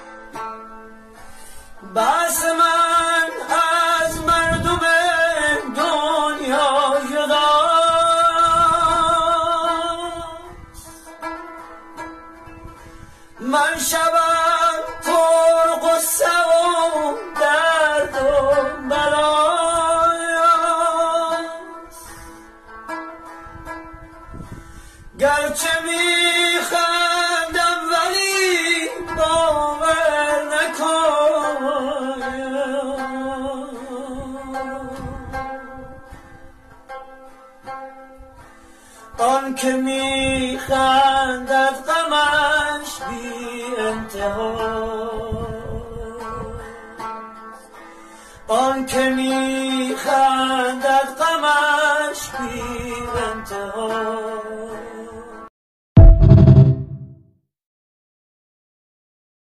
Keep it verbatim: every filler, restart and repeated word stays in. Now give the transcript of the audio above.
بس من از مردم دنیا جداست، من شبم پر غصه و درد و بلاست، گرچه میخندم ولی باور نکن، آن که میخندد غمش بی انتها، آن که می